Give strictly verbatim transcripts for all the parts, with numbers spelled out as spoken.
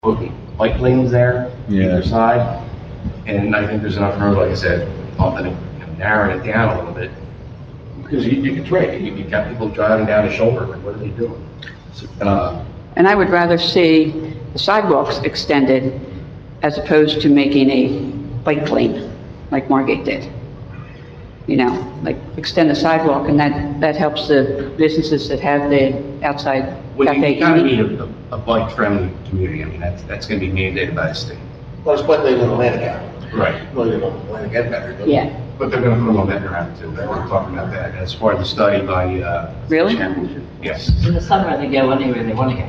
putting bike lanes there, Yeah. either side. And I think there's enough room, like I said, often you know, narrowing it down a little bit. Because you, you, it's right, you, you got people driving down the shoulder, like, what are they doing? So, uh, And I would rather see the sidewalks extended as opposed to making a bike lane like Margate did. You know, like extend the sidewalk, and that, that helps the businesses that have the outside Well, you cafe kind of eating. need a, a bike-friendly community. I mean, that's, that's going to be mandated by the state. Well, it's what they want to land again. Right. Well, they want to land again better. don't they? Yeah, But they're going to put them on that around too. We're talking about that. That's part of the study by, uh. Really? Chairman. Yes. In the summer, they go anywhere they want to go.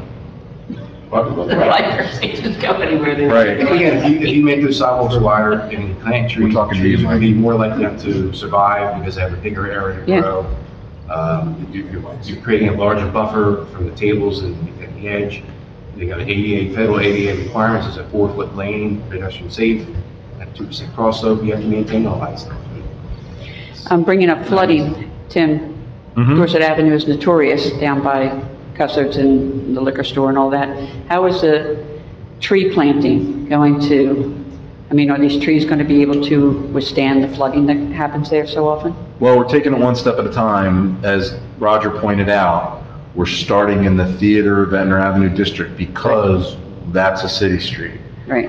The Right. bikers, they just go anywhere they want to And go. again, if you, if you make those sidewalks wider and you plant trees, We're talking trees trees, are going to be Mike. more likely to survive because they have a bigger area to Yeah. grow. Um, you, you're, you're creating a larger buffer from the tables and at the edge. They got an A D A, federal A D A requirements, it's a four-foot lane, pedestrian safe, and two percent crossover, you have to maintain all that stuff. I'm bringing up flooding, Tim. Mhm. Dorset Avenue is notorious down by Custards and the liquor store and all that. How is the tree planting going to, I mean, are these trees going to be able to withstand the flooding that happens there so often? Well, we're taking it one step at a time. As Roger pointed out, we're starting in the Theater Ventnor Avenue district because that's a city street. Right.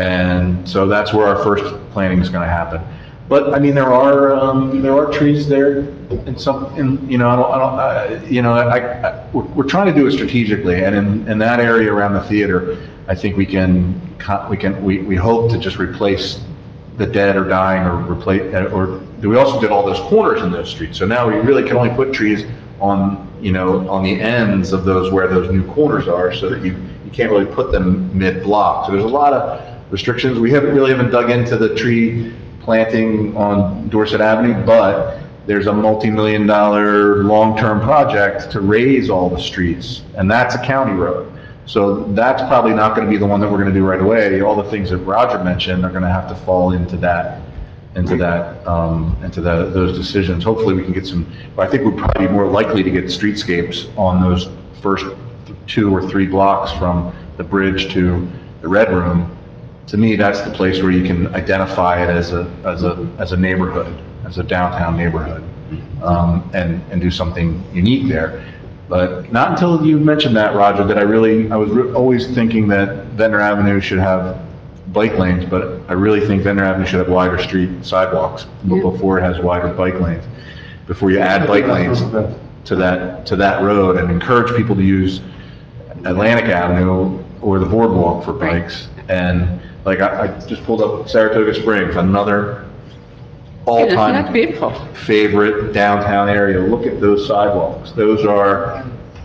And so that's where our first planting is going to happen. But I mean, there are, um, there are trees there in some, in, you know, I don't, I don't, uh, you know, I, I, we're, we're trying to do it strategically. And in, in that area around the theater, I think we can, co- we can, we, we hope to just replace the dead or dying or replace, or we also did all those corners in those streets. So now we really can only put trees on, you know, on the ends of those where those new corners are so that you, you can't really put them mid-block. So there's a lot of restrictions. We haven't really haven't dug into the tree planting on Dorset Avenue, but there's a multi-million dollar long-term project to raise all the streets, and that's a county road. So that's probably not going to be the one that we're going to do right away. All the things that Roger mentioned are going to have to fall into that, into that, um, into the, those decisions. Hopefully we can get some, I think we'd probably be more likely to get streetscapes on those first two or three blocks from the bridge to the Red Room. To me, that's the place where you can identify it as a, as a, as a neighborhood, as a downtown neighborhood, um, and, and do something unique there. But not until you mentioned that, Roger, that I really, I was re- always thinking that Ventnor Avenue should have bike lanes, but I really think Ventnor Avenue should have wider street sidewalks b- Yeah. before it has wider bike lanes. Before you add bike lanes to that, to that road and encourage people to use Atlantic Avenue or the boardwalk for bikes. And like, I, I just pulled up Saratoga Springs, another Yeah, that's all-time beautiful. favorite downtown area. Look at those sidewalks. Those are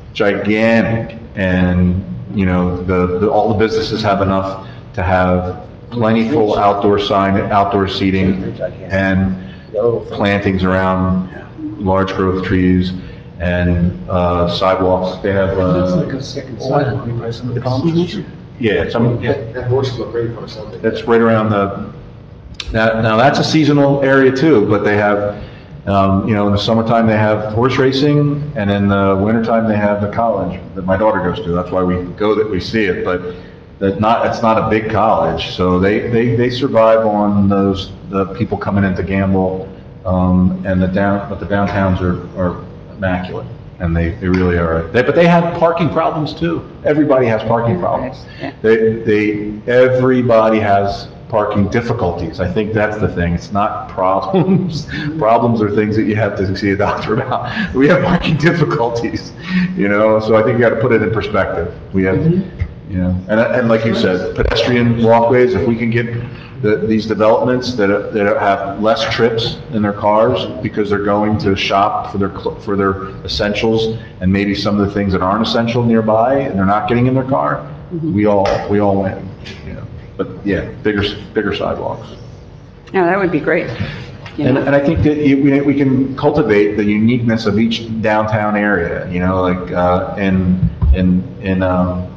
gigantic. And, you know, the, the, all the businesses have enough to have plentiful outdoor sign, outdoor seating and plantings around large growth trees and, uh, sidewalks. They have, uh, a second sidewalk by some of the palm trees. yeah, some, yeah, That horse look great for something. that's right around the, now, now that's a seasonal area too, but they have, um, you know, in the summertime they have horse racing, and in the wintertime they have the college that my daughter goes to. That's why we go, that we see it, but that not, it's not a big college, so they, they, they survive on those, the people coming in to gamble, um, and the down, but the downtowns are, are immaculate, and they, they really are. They, but they have parking problems too. Everybody has parking problems. Yeah. They, they, everybody has parking difficulties. I think that's the thing. It's not problems. Problems are things that you have to see a doctor about. We have parking difficulties, you know, so I think you got to put it in perspective. We have, you know, and, and like you said, pedestrian walkways, if we can get the, these developments that, are- that have less trips in their cars because they're going to shop for their, cl- for their essentials and maybe some of the things that aren't essential nearby and they're not getting in their car, we all, we all win, you know. But yeah, bigger, bigger sidewalks. Yeah, that would be great. You And, know? and I think that you- we, we can cultivate the uniqueness of each downtown area, you know, like, uh, in, in, in, um,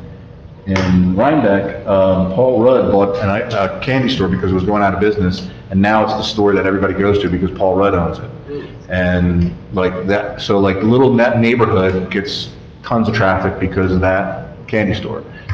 in Rhinebeck, um, Paul Rudd bought an, i- a candy store because it was going out of business, and now it's the store that everybody goes to because Paul Rudd owns it. And like that, so like the little net neighborhood gets tons of traffic because of that candy store.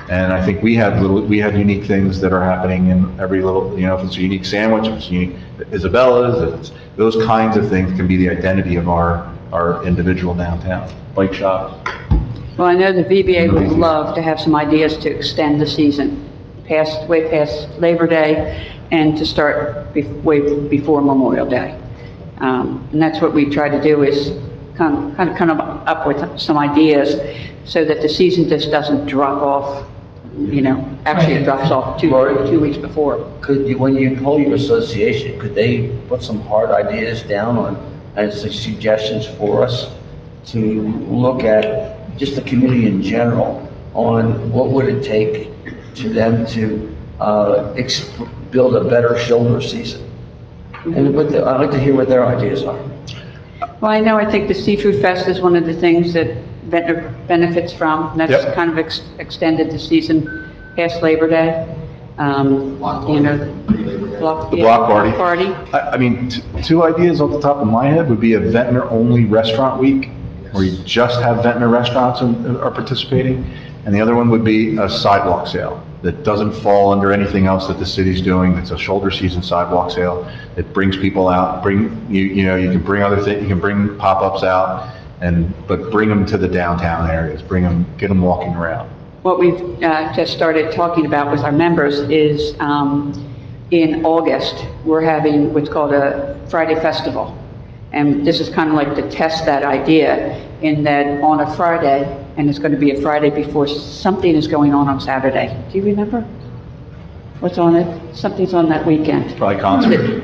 And I think we have little, we have unique things that are happening in every little, you know, if it's a unique sandwich, if it's unique Isabella's, if it's, those kinds of things can be the identity of our, our individual downtown. Bike shops. Well, I know the V B A would love to have some ideas to extend the season, past, way past Labor Day, and to start be- way before Memorial Day. Um, And that's what we try to do, is kind of, kind of come up with some ideas so that the season just doesn't drop off, you know, actually it drops off two, two weeks before. Could you, when you call your association, could they put some hard ideas down on, as suggestions for us to look at just the community in general on what would it take to them to, uh, ex- build a better shoulder season? And what the, I'd like to hear what their ideas are. Well, I know, I think the Seafood Fest is one of the things that Ventnor benefits from. And that's Yep. kind of ex- extended the season past Labor Day. Um, You know, block. The yeah, block party. Party. I, I mean, t- two ideas off the top of my head would be a Ventnor-only restaurant week, where you just have Ventnor restaurants in- are participating, and the other one would be a sidewalk sale that doesn't fall under anything else that the city's doing. It's a shoulder season sidewalk sale. It brings people out, bring, you, you know, you can bring other things, you can bring pop-ups out, and, but bring them to the downtown areas, bring them, get them walking around. What we've uh, just started talking about with our members is, um, in August, we're having what's called a Friday Festival. And this is kind of like to test that idea, in that on a Friday, and it's going to be a Friday before something is going on on Saturday. Do you remember what's on it? Something's on that weekend. Probably concert.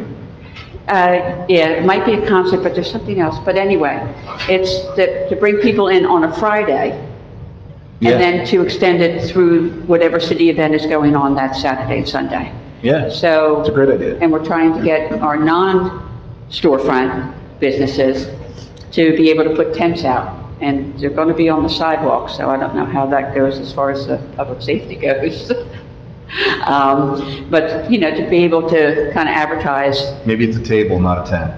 Uh, yeah, it might be a concert, but there's something else. But anyway, it's that to bring people in on a Friday, Yeah. and then to extend it through whatever city event is going on that Saturday and Sunday. Yeah, So. it's a great idea. And we're trying to get our non-storefront businesses to be able to put tents out. And they're going to be on the sidewalk, so I don't know how that goes as far as the public safety goes. Um, But, you know, to be able to kind of advertise. Maybe it's a table, not a tent.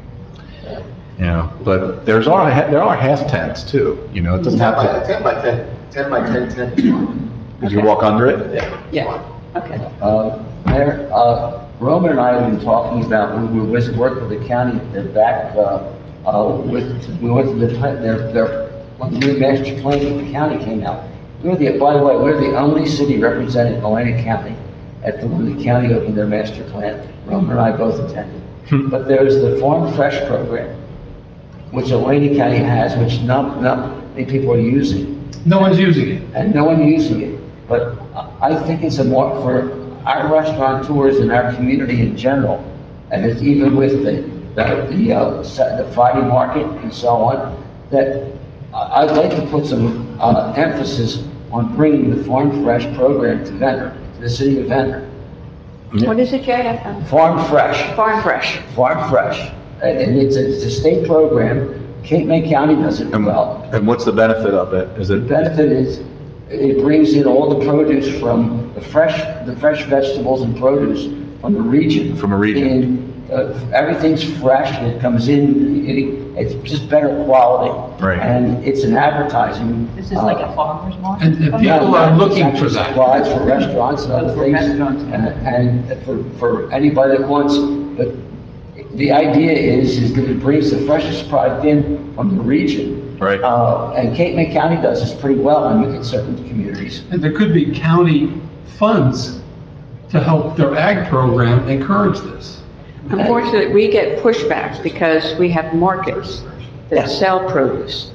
You know, but there's are, there are half tents too, you know, it doesn't Ten have by, to, ten by ten, ten by ten, ten is fine. did you walk under it? Yeah. Yeah, okay. Uh, Mayor, uh, Roman and I have been talking about, when we were working with the county, they're back, uh, uh, with, we went to the, pla- their, their, when the new master plan for the county came out. We're the, by the way, we're the only city represented in Atlantic County at the, when the county opened their master plan. Roman and I both attended. But there's the Farm Fresh program, which Atlantic County has, which not, not many people are using. No one's using it. And no one using it. But I think it's a more for our restaurateurs and our community in general, and it's even with the, the, the, uh, Sa- the Friday market and so on, that I- I'd like to put some, uh, emphasis on bringing the Farm Fresh program to Ventnor, to the city of Ventnor. What is it, Jay? Uh, Farm Fresh, Farm Fresh. Farm Fresh, and and it's a, it's a state program. Cape May County does it And, well. and what's the benefit of it? Is The it, benefit is, it brings in all the produce from the fresh, the fresh vegetables and produce from the region. From a region. And, uh, everything's fresh, and it comes in, it, it's just better quality. Right. And it's an advertising. This is like a farmer's market? And, and uh, people no, are it's looking actually for that. Supplies for restaurants and other For things. restaurants. And, and for, for anybody that wants, but the idea is, is that it brings the freshest product in from the region. Right. Uh, and Cape May County does this pretty well in, in certain communities. And there could be county funds to help their ag program encourage this. Unfortunately, we get pushbacks because we have markets that sell produce.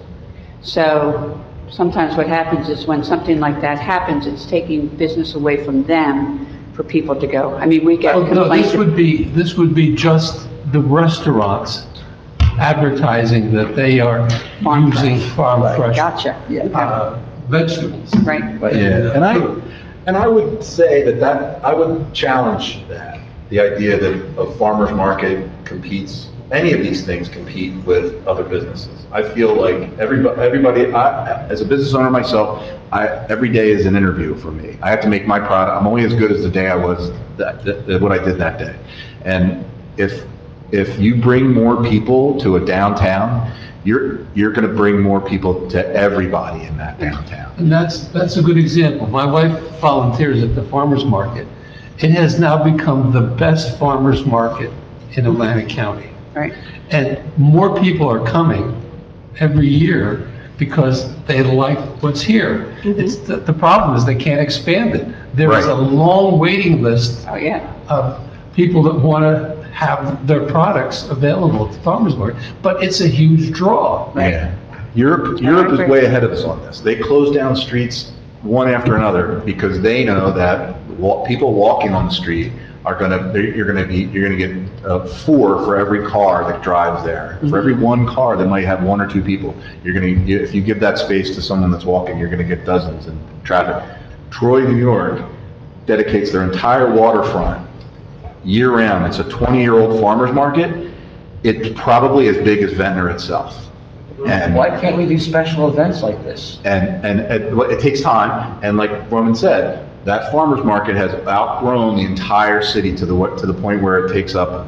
So sometimes what happens is when something like that happens, it's taking business away from them for people to go. I mean, we get Oh, no, complaints. this would be, this would be just the restaurants advertising that they are Farm using fresh. farm fresh Gotcha, Yeah. uh, vegetables. right. But- yeah, and I, and I would say that that, I would challenge that, the idea that a farmer's market competes, any of these things compete with other businesses. I feel like everybody, everybody, I, as a business owner myself, I, every day is an interview for me. I have to make my product, I'm only as good as the day I was, that, that, what I did that day. And if, if you bring more people to a downtown, you're, you're gonna bring more people to everybody in that downtown. And that's, that's a good example. My wife volunteers at the farmer's market. It has now become the best farmer's market in Atlantic County. Right. And more people are coming every year because they like what's here. It's, the, the problem is they can't expand it. There is Right. a long waiting list Oh, yeah. of people that want to have their products available at the farmer's market, but it's a huge draw. Yeah. Europe, Yeah, I Europe is agree. way ahead of us on this. They close down streets one after another because they know that wa- people walking on the street are gonna, they're- you're gonna be, you're gonna get uh, four for every car that drives there. For every one car that might have one or two people, you're gonna, if you give that space to someone that's walking, you're gonna get dozens in traffic. Troy, New York dedicates their entire waterfront year-round. It's a twenty-year-old farmer's market. It's probably as big as Ventnor itself. And Why can't we do special events like this? and, and it, well, it takes time, and like Roman said, that farmer's market has outgrown the entire city to the, wa- to the point where it takes up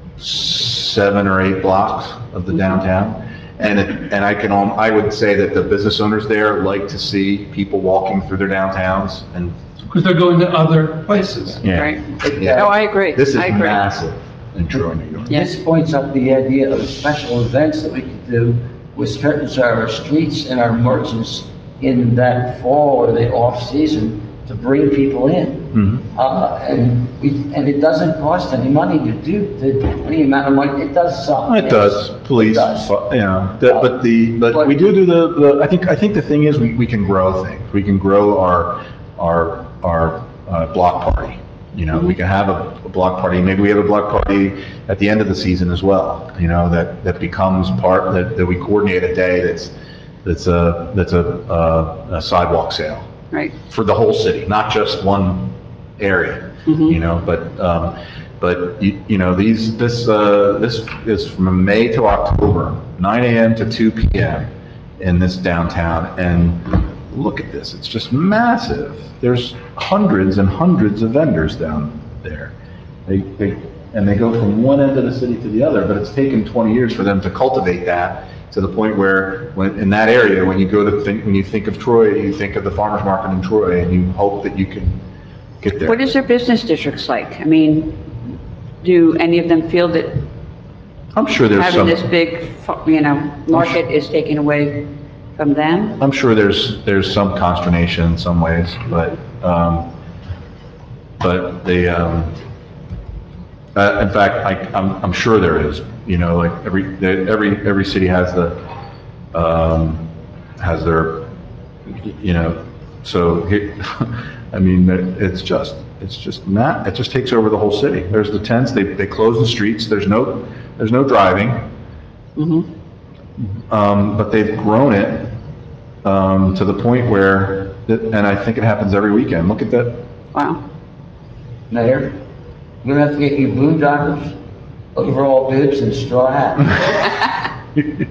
seven or eight blocks of the downtown. And it, and I can, al- I would say that the business owners there like to see people walking through their downtowns, and, Because they're going to other places. yeah. Right. Yeah. Oh, I agree. This is I agree. massive in Troy, New York. Yes. This points up the idea of special events that we could do with certain of our streets and our merchants in that fall or the off-season to bring people in. Mhm. Uh, and we, and it doesn't cost any money to do, to, any amount of money, it does some. It does, police, It does. fu- you know, the- but the, but we do do the, the, I think, I think the thing is, we, we can grow things. We can grow our, our, our, uh, block party. You know, we can have a, a block party, maybe we have a block party at the end of the season as well, you know, that, that becomes part, that, that we coordinate a day that's, that's a, that's a, a a sidewalk sale Right. for the whole city, not just one area, Mhm. you know, but, um, but, you, you know, these, this, uh, this is from May to October, nine AM to two PM in this downtown, and look at this, it's just massive. There's hundreds and hundreds of vendors down there. They, they, and they go from one end of the city to the other, but it's taken twenty years for them to cultivate that to the point where, when, in that area, when you go to think, when you think of Troy, you think of the farmer's market in Troy, and you hope that you can get there. What is their business districts like? I mean, do any of them feel that I'm sure there's having some, this big, you know, market is taken away from them? I'm sure there's, there's some consternation in some ways, but, um, but the, um, uh, in fact, I, I'm, I'm sure there is, you know, like every, the- every, every city has the, um, has their, you know, so, it- I mean, it's just, it's just not, it just takes over the whole city. There's the tents, they, they close the streets, there's no, there's no driving. Mhm. Um, but they've grown it, um, to the point where, and I think it happens every weekend. Look at that. Wow. Mayor, we're gonna have to get you boondockers, overall bibs and straw hat.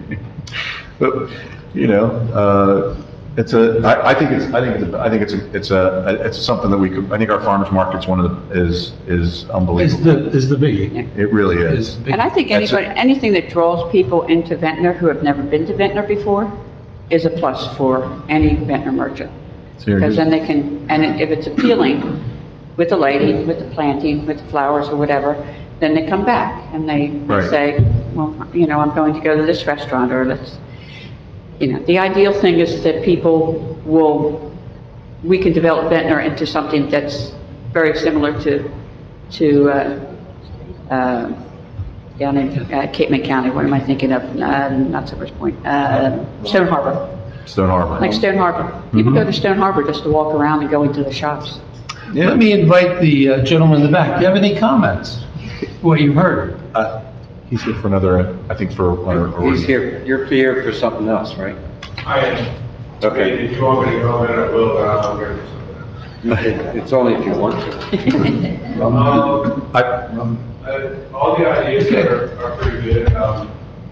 But, you know, uh, it's a, I, I think it's, I think it's, a- I think it's a, it's a, it's something that we could, I think our farmer's market's one of the, is, is Is unbelievable. the, is the biggie. It really Is is. the biggie. And I think That's anybody, anything that draws people into Ventnor who have never been to Ventnor before is a plus for any Ventnor merchant. Because then they can, and if it's appealing with the lighting, with the planting, with the flowers or whatever, then they come back and they Right. say, well, you know, I'm going to go to this restaurant or let's, you know, the ideal thing is that people will, we can develop Ventnor into something that's very similar to, to, uh, uh, down in uh, Cape May County, what am I thinking of? Uh, not Silver's Point, uh, Stone Harbor. Stone Harbor. Like Stone Harbor. People go to Stone Harbor just to walk around and go into the shops. Yeah. Let me invite the uh, gentleman in the back. Do you have any comments? What you've heard? Uh, He's here for another, I think for one or. He's here, you're here for something else, right? I am. Okay. If you want me to go in, I will, but I'm here for something else. It- It's only if you want to. Um, I, uh, all the ideas are, are pretty good. Um,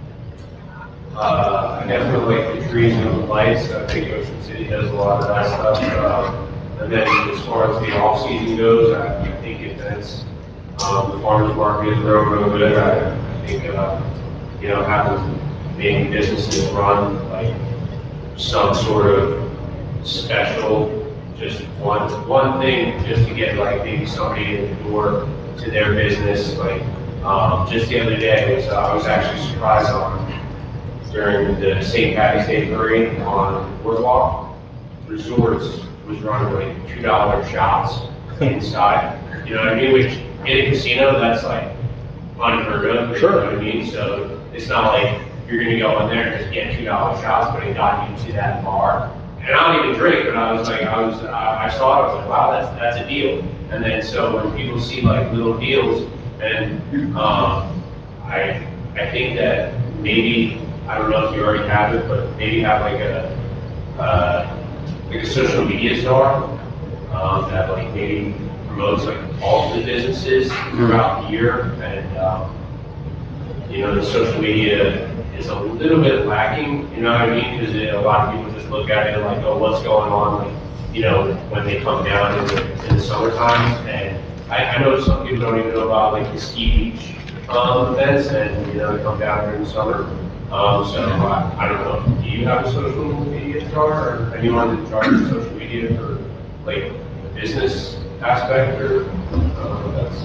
uh, I definitely like the trees and the lights. I think Ocean City does a lot of that stuff. Um, and then as far as the off-season goes, I, I think events, um, the farmer's market is real, real good. I, I think, uh, you know, having maybe businesses run like some sort of special, just one, one thing, just to get like maybe somebody in the door to their business. Like, um, just the other day, was, uh, I was actually surprised on, during the Saint Patty's Day parade on Boardwalk, Resorts was running like two dollar shots inside. You know what I mean? Which in a casino, that's like unheard of. Sure. You know what I mean? So it's not like you're gonna go in there and just get two dollar shots, but it got you to that bar. And I don't even drink, but I was like, I was, I, I saw it, I was like, wow, that's, that's a deal. And then so when people see like little deals, and, um, I, I think that maybe, I don't know if you already have it, but maybe have like a, uh, like a social media star, um, that like maybe promotes like all the businesses throughout the year. And, um, you know, the social media is a little bit lacking, you know what I mean? Because a lot of people just look at it and like, oh, what's going on, like, you know, when they come down in the, in the summertime. And I, I know some people don't even know about like the ski beach um, events, and, you know, they come down during the summer. Um, so I, I don't know, do you have a social media star or anyone in charge of social media for like the business aspect, or uh, that's?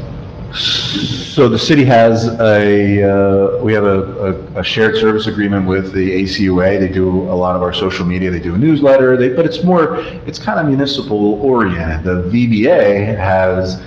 So the city has a, uh, we have a, a, a shared service agreement with the A C U A. They do a lot of our social media. They do a newsletter, they, but it's more, it's kind of municipal oriented. The V B A has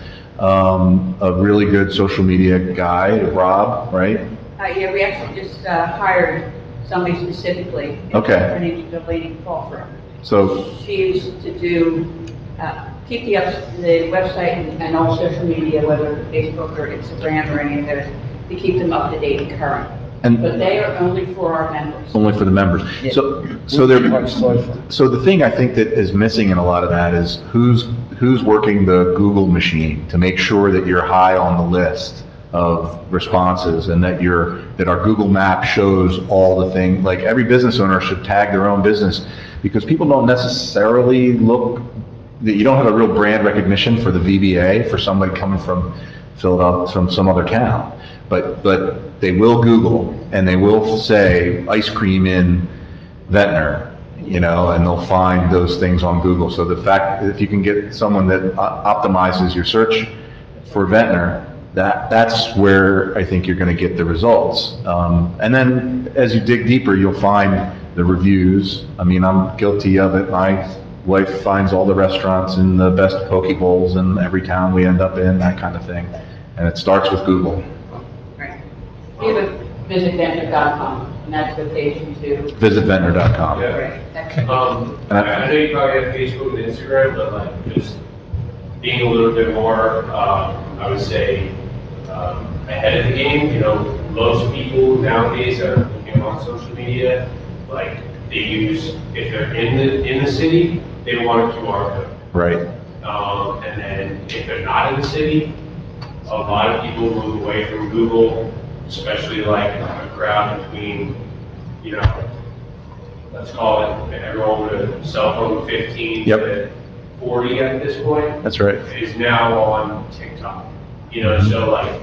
um, a really good social media guy, Rob, right? Uh, yeah, we actually just, uh, hired somebody specifically. Okay. Her name's Delaney Crawford. So, She used to do, uh, keep the, up- the website and, and all social media, whether Facebook or Instagram or any of those, to keep them up to date and current. and But they are only for our members. only for the members. So, so there, so the thing I think that is missing in a lot of that is who's, who's working the Google machine to make sure that you're high on the list of responses, and that you're, that our Google map shows all the things. Like, every business owner should tag their own business, because people don't necessarily look, that you don't have a real brand recognition for the V B A, for somebody coming from Philadelphia, from some other town. But, but they will Google, and they will say ice cream in Ventnor, you know, and they'll find those things on Google. So the fact that if you can get someone that uh, optimizes your search for Ventnor, that, that's where I think you're gonna get the results. Um, and then as you dig deeper, you'll find the reviews. I mean, I'm guilty of it. My wife finds all the restaurants and the best poke bowls in every town we end up in, that kind of thing. And it starts with Google. Right. We have a visit ventnor dot com, and that's the page you do. visit ventnor dot com. Yeah. Right. That's- Um, I I know you probably have Facebook and Instagram, but like just being a little bit more, um, I would say, um, ahead of the game. You know, most people nowadays that are looking on social media, like they use, if they're in the, in the city, they want a Q R code. Right. Um, and then if they're not in the city, a lot of people move away from Google, especially like a crowd between, you know, let's call it everyone with a cell phone fifteen Yep. to forty at this point, That's right. is now on TikTok. You know, so like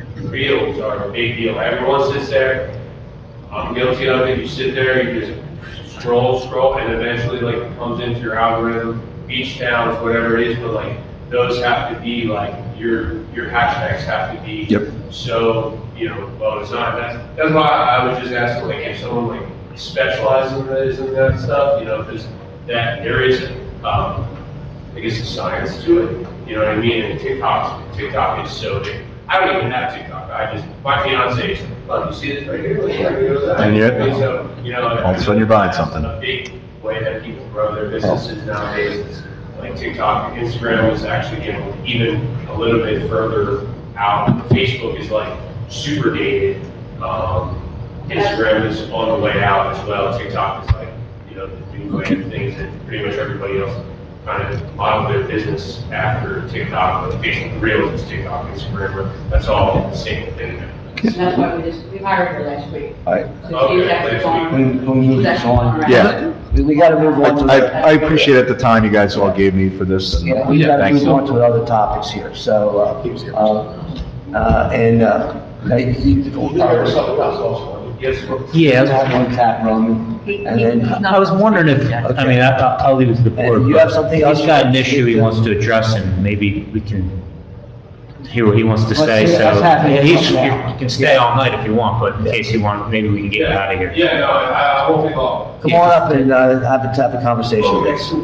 reels are a big deal. Everyone sits there. I'm guilty of it. You sit there, you just scroll, scroll, and eventually like it comes into your algorithm, beach towns, whatever it is, but like those have to be like, your, your hashtags have to be. Yep. So, you know, well, it's not, that's, that's why I was just asking, like, if someone like specializes in this and that stuff, you know, because that, there is, um, I guess a science to it, you know what I mean? And TikTok, TikTok is so big. I don't even have TikTok. I just, my fiance is, oh, you see this right here? Like, here goes that. And yet- So, you know. All of a sudden you're buying something. A big way that people grow their businesses nowadays is like TikTok. Instagram is actually, you know, even a little bit further out. Facebook is like super dated. Um, Instagram is on the way out as well. TikTok is like, you know, the new way of things, and pretty much everybody else kind of model their business after TikTok. But Facebook Reels is TikTok, Instagram, that's all the same thing. And that's why we just, we hired her last week. I, So she's actually Okay, on. We, we move this on. Yeah. We, we gotta move on to I, the, I appreciate the time you guys all gave me for this. and yeah, we gotta thanks. move on to the other topics here, so, uh, uh, uh, and, uh, now you- you- There was something else also. Yes, sir. Yeah, Not one tap, Roman, and then. I was wondering if, I mean, I- I'll I'll leave it to the board. Uh, you but have something else He's got an you'd like to issue he speak to? wants to address, and maybe we can hear what he wants to Let's say, hear- so. let's have him He's- talk You now. you can stay all night if you want, but in case you want, maybe we can get you out of here. Yeah, no, I, I won't be long. Come on up and, uh, have a, have a conversation with us.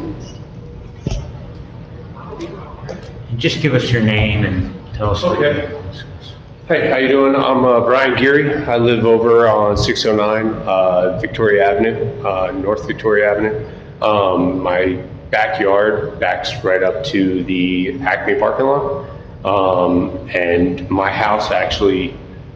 Just give us your name and tell us. Okay. Hey, how you doing? I'm uh, Brian Geary. I live over on six oh nine uh, Victoria Avenue, uh, North Victoria Avenue. Um, my backyard backs right up to the Acme parking lot. Um, and my house actually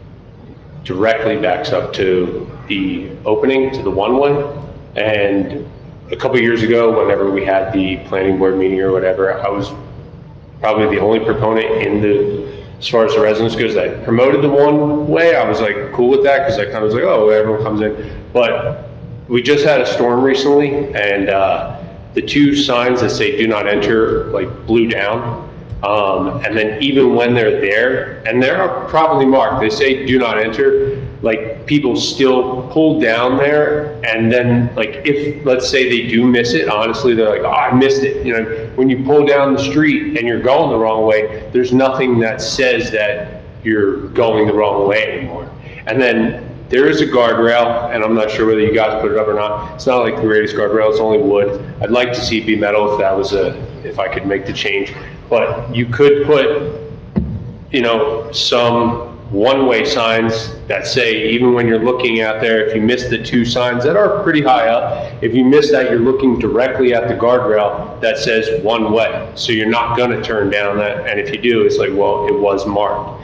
directly backs up to the opening, to the one-way. And a couple years ago, whenever we had the planning board meeting or whatever, I was probably the only proponent in the, as far as the residents goes, that promoted the one way. I was like cool with that because I kind of was like, oh, everyone comes in. But we just had a storm recently, and uh, the two signs that say do not enter like blew down. Um, and then even when they're there, and they're properly marked, they say do not enter, like people still pull down there. And then like, if, let's say they do miss it, honestly, they're like, oh, I missed it. You know, when you pull down the street and you're going the wrong way, there's nothing that says that you're going the wrong way anymore. And then there is a guardrail, and I'm not sure whether you guys put it up or not. It's not like the greatest guardrail, it's only wood. I'd like to see it be metal if that was a, if I could make the change. But you could put, you know, some one-way signs that say, even when you're looking out there, if you miss the two signs that are pretty high up, if you miss that, you're looking directly at the guardrail that says one way. So you're not gonna turn down that, and if you do, it's like, well, it was marked.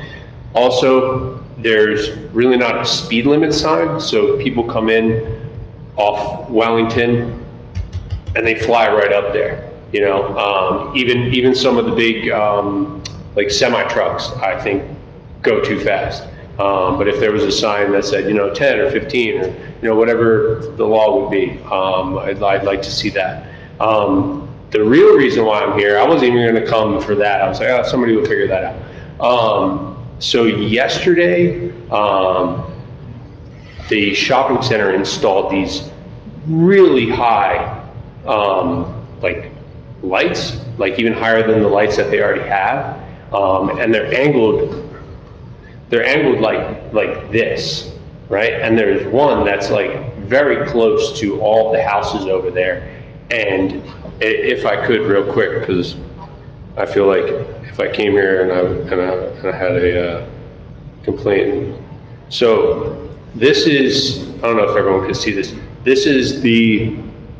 Also, there's really not a speed limit sign, so people come in off Wellington and they fly right up there. You know, um, even even some of the big um, like semi trucks, I think, go too fast. Um, but if there was a sign that said, you know, ten or fifteen or you know whatever the law would be, um, I'd, I'd like to see that. Um, the real reason why I'm here, I wasn't even going to come for that. I was like, oh, somebody will figure that out. Um, So yesterday, um, the shopping center installed these really high, um, like lights, like even higher than the lights that they already have, um, and they're angled. They're angled like like this, right? And there's one that's like very close to all the houses over there. And if I could, real quick, because I feel like if I came here and I, and I, and I had a uh, complaint. So this is, I don't know if everyone can see this. This is the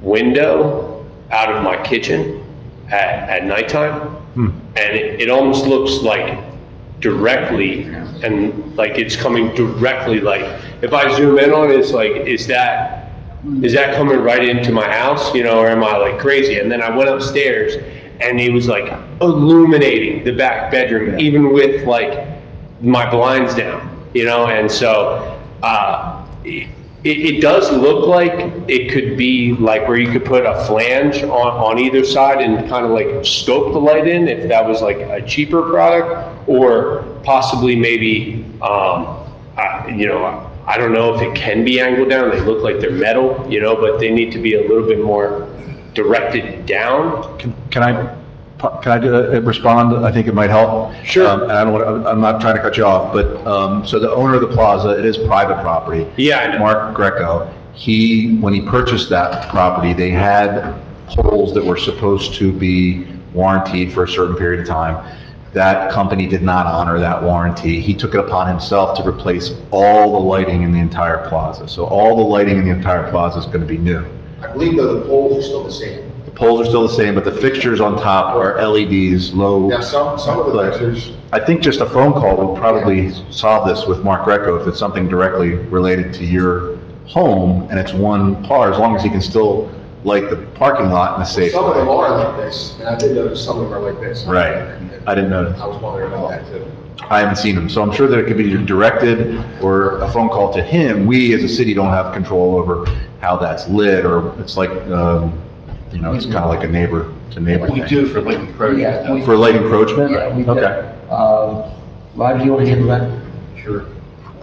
window out of my kitchen at, at nighttime. Hmm. And it, it almost looks like directly, and like it's coming directly, like if I zoom in on it, it's like, is that, is that coming right into my house? You know, or am I like crazy? And then I went upstairs and it was like illuminating the back bedroom, even with like my blinds down, you know? And so uh, it, it does look like it could be like where you could put a flange on, on either side and kind of like scope the light in if that was like a cheaper product, or possibly maybe, um, uh, you know, I don't know if it can be angled down. They look like they're metal, you know, but they need to be a little bit more directed down. Can, can I, can I do, uh, respond? I think it might help. Sure. Um, and I don't want, I'm not trying to cut you off, but, um, so the owner of the plaza, it is private property. Yeah, I know. Mark Greco, he, when he purchased that property, they had poles that were supposed to be warranted for a certain period of time. That company did not honor that warranty. He took it upon himself to replace all the lighting in the entire plaza. So all the lighting in the entire plaza is going to be new. I believe though the poles are still the same. The poles are still the same, but the fixtures on top are L E Ds, low. Now, some, some of the fixtures, I think just a phone call will probably solve this with Mark Greco if it's something directly related to your home and it's one par, as long as he can still light the parking lot in a safe some of them way. are like this, and I did notice some of them are like this. Right. And- and I didn't notice. I was wondering about that too. I haven't seen them, so I'm sure that it could be either directed or a phone call to him. We as a city don't have control over how that's lit, or it's like, um, you know, it's kind of like a neighbor to neighbor We thing. do for like encroachment. Yeah, we- For light encroachment? Yeah, we do. Okay. Uh, Roger, you want to handle that? Sure.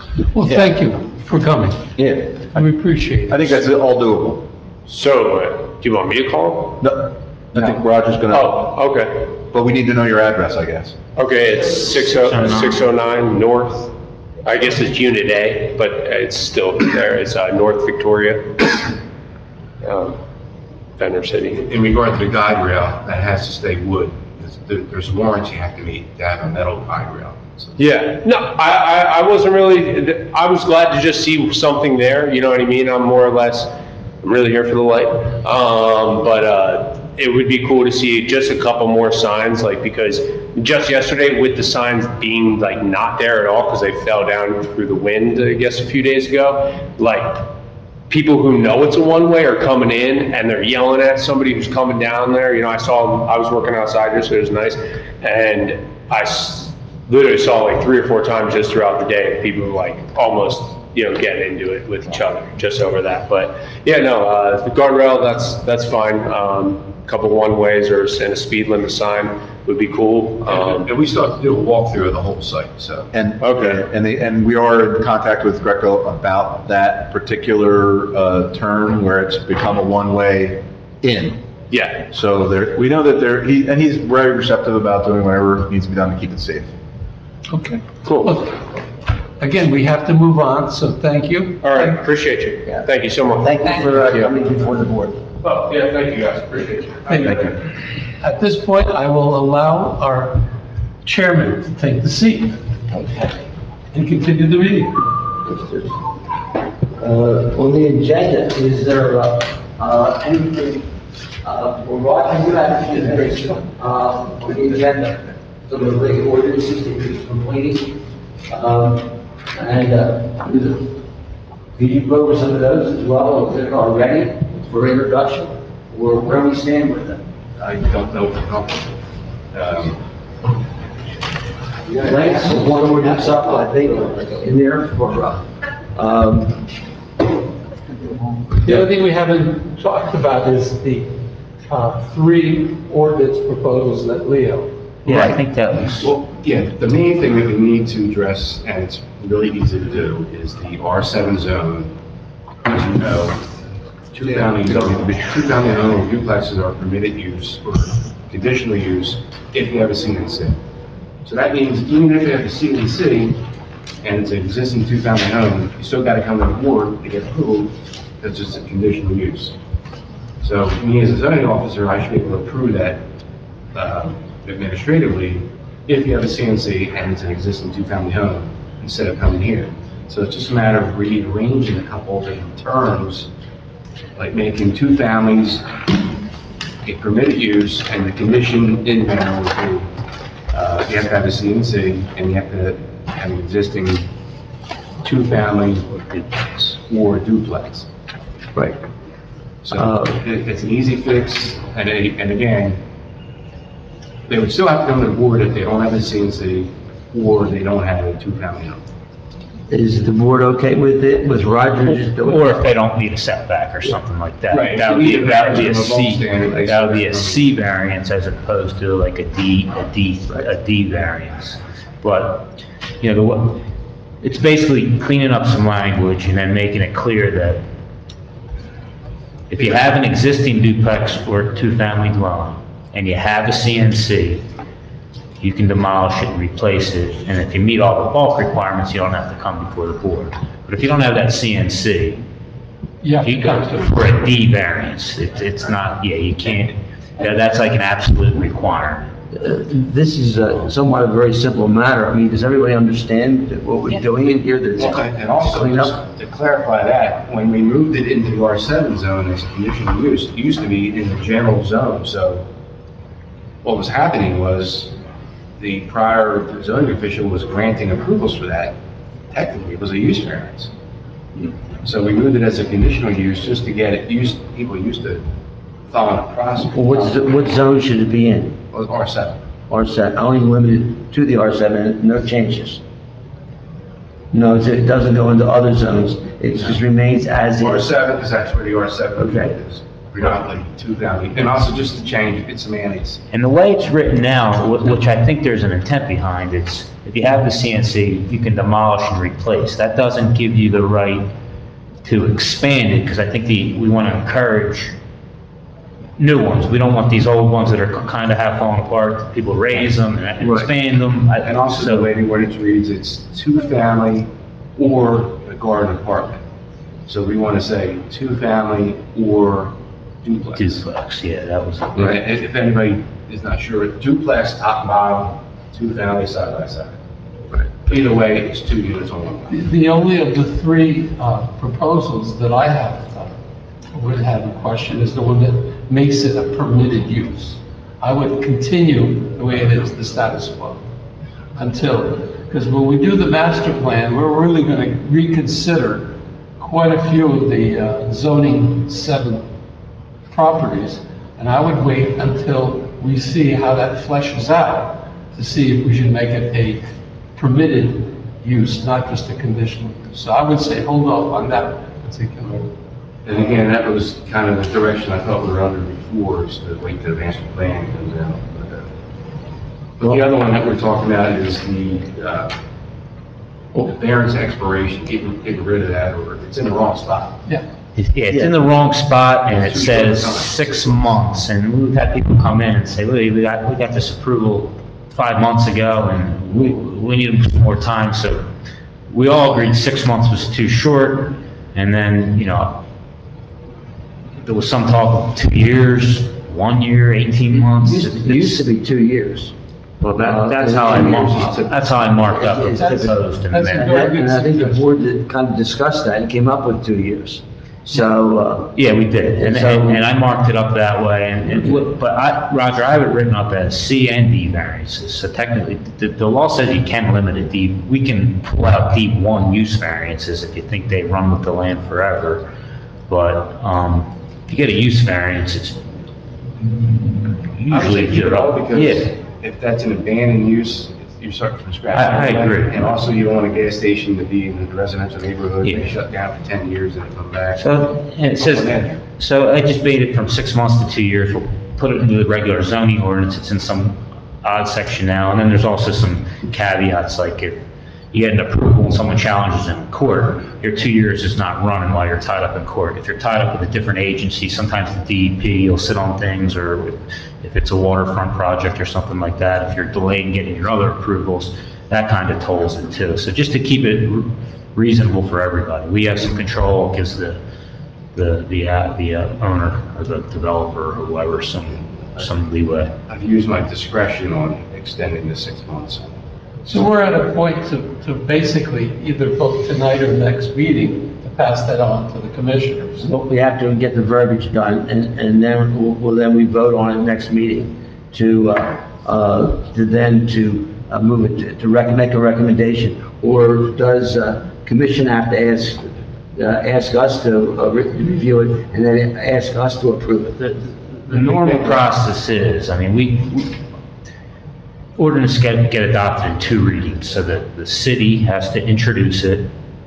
Well, Yeah. thank you for coming. Yeah. We appreciate it. I think that's all doable. So, uh, do you want me to call him? No, I think Roger's gonna, Oh, okay. but we need to know your address, I guess. Okay, it's six oh, six oh nine North, I guess it's Unit A, but it's still there, it's, uh, North Victoria, um, Venter City. In regard to the guide rail, that has to stay wood. There's- there- There's warrants you have to meet to have a metal guide rail. So- Yeah, no, I, I, I wasn't really, I was glad to just see something there, you know what I mean? I'm more or less, I'm really here for the light. Um, but, uh, it would be cool to see just a couple more signs, like, because just yesterday with the signs being like not there at all, because they fell down through the wind, I guess, a few days ago, like, people who know it's a one-way are coming in and they're yelling at somebody who's coming down there. You know, I saw, I was working outside yesterday, it was nice, and I s- literally saw like three or four times just throughout the day, people like almost, you know, getting into it with each other, just over that. But yeah, no, uh, the guardrail, that's, that's fine. Um, couple one-ways or, and a speed limit sign would be cool. Um, And we still have to do a walkthrough of the whole site, so. And, Okay. and they, and we are in contact with Greco about that particular, uh, turn where it's become a one-way in. yeah, So there, we know that there, he, and he's very receptive about doing whatever needs to be done to keep it safe. Okay. Cool. Look, again, we have to move on, so thank you. all right, appreciate you. Yeah. Thank you so much. Thank you for uh, coming before the board. Oh, yeah, thank you guys, appreciate you. Thank you. At this point, I will allow our chairman to take the seat and continue the meeting. Uh, On the agenda, is there uh, uh, anything, uh, well, Roger, you have a few things uh, on the agenda, some of the big ordinances that you're completing. Um, And uh, can you go over some of those as well, if they're already for introduction, or where we stand with them? I don't know. Um, Lance, one ordinance up, I think, in there for, uh, um, The other thing we haven't talked about is the uh, three ordinance proposals that Leo. Yeah, I think that was, Well, yeah, the main thing that we need to address, and it's really easy to do, is the R seven zone. As you know, two-family, two-family home duplexes are permitted use or conditional use if you have a C N C. So that means even if you have a C N C and it's an existing two-family home, you still gotta come to the board to get approval, that's just a conditional use. So me as a zoning officer, I should be able to approve that, um, administratively, if you have a C N C and it's an existing two-family home, instead of coming here. So it's just a matter of rearranging a couple of different terms, like making two families a permitted use, and the condition in there would be, uh, you have to have a C N C, and you have to have an existing two-family or duplex. right. So Uh, it, it's an easy fix, and, a- and again, they would still have to come to the board if they don't have a C N C or they don't have a two-family home. Is the board okay with it, with Roger just doing? or if they don't need a setback or something like that. Right. That would be, that would be a From a bulk C, standard, that would be a C variance as opposed to like a D, a D, a D variance. But, you know, the, wa- it's basically cleaning up some language and then making it clear that if you have an existing duplex or two-family dwelling and you have a C N C, you can demolish it and replace it, and if you meet all the bulk requirements, you don't have to come before the board. But if you don't have that C N C, Yeah. you come for a D variance, it's, it's not, yeah, you can't, yeah, that's like an absolute requirement. Uh, This is uh, somewhat a very simple matter. I mean, does everybody understand that what we're doing in here? That it's And also, clean up? just to clarify that, when we moved it into the R seven zone as a conditional use, it used to be in the general zone, so what was happening was the prior zoning official was granting approvals for that. Technically, it was a use variance. So we moved it as a conditional use just to get it used, people used to following the process. Well, What, z- what zone should it be in? R seven. R seven, only limited to the R seven, no changes? No, it's- it doesn't go into other zones, it just remains as R is. seven, because that's where the R seven Okay. is. predominantly two-family, and also just to change, it's semantics. And the way it's written now, wh- which I think there's an intent behind, it's, if you have the C N C, you can demolish and replace. That doesn't give you the right to expand it, because I think the, we want to encourage new ones. We don't want these old ones that are kind of half falling apart, people raise them and Right. expand them. I- And also the so- way the ordinance reads, it's two-family or a garden apartment. So we want to say two-family or duplex. Duplex, yeah, that was. Right, if if anybody is not sure, duplex, top and bottom, two-family side by side. Either way, it's two units on one lot. The the only of the three uh, proposals that I have, uh, would have a question is the one that makes it a permitted use. I would continue the way it is, the status quo, until, because when we do the master plan, we're really going to reconsider quite a few of the uh, zoning seven properties, and I would wait until we see how that fleshes out to see if we should make it a permitted use, not just a conditional use. So I would say hold off on that particular. And again, that was kind of the direction I thought we were under before, is to wait till the master plan comes out. But, uh, But the other one that we're talking about is the, uh, the variance expiration, getting, getting rid of that, or it's in the wrong spot. Yeah. It's- Yeah, it's in the wrong spot, and it says six months, and we've had people come in and say, "Wait, we got, we got this approval five months ago, and we, we need more time," so we all agreed six months was too short, and then, you know, there was some talk of two years, one year, eighteen months. It used- it used to be two years. Well, that, that's how I marked, that's how I marked up the proposed in the That's a minute. very And good I think the suggestion. board did kind of discussed that and came up with two years. So, uh, Yeah, we did, and, So- and and I marked it up that way, and, and, what- but I, Roger, I have it written up as C and D variances, so technically, the, the law says you can limit it D, we can pull out D one use variances if you think they run with the land forever, but, um, if you get a use variance, it's I would say usually. keep it all, because Yeah, if that's an abandoned use, it's- you're starting from scratch. I- I agree. And also, you don't want a gas station to be in a residential neighborhood, Yeah. they shut down for ten years and then come back. so, and it says, so I just made it from six months to two years, we'll put it into the regular zoning ordinance, it's in some odd section now, and then there's also some caveats, like if you get an approval and someone challenges in court, your two years is not running while you're tied up in court. If you're tied up with a different agency, sometimes the D E P, you'll sit on things, or if it's a waterfront project or something like that, if you're delayed in getting your other approvals, that kind of tolls it too. So just to keep it re- reasonable for everybody, we have some control, gives the, the, the, uh, the uh, owner or the developer or whoever some, some leeway. I've used my discretion on extending the six months. So we're at a point to, to basically either vote tonight or next meeting to pass that on to the commissioners. what we have to get the verbiage done, and, and then, we'll, we'll- then we vote on it next meeting to, uh, uh, to then to, uh, move it, to- to rec, make a recommendation. Or does, uh, commission have to ask, uh, ask us to, uh, re- review it, and then ask us to approve it? The, the normal process is, I mean, we, we- ordinance get, get adopted in two readings, so that the city has to introduce it.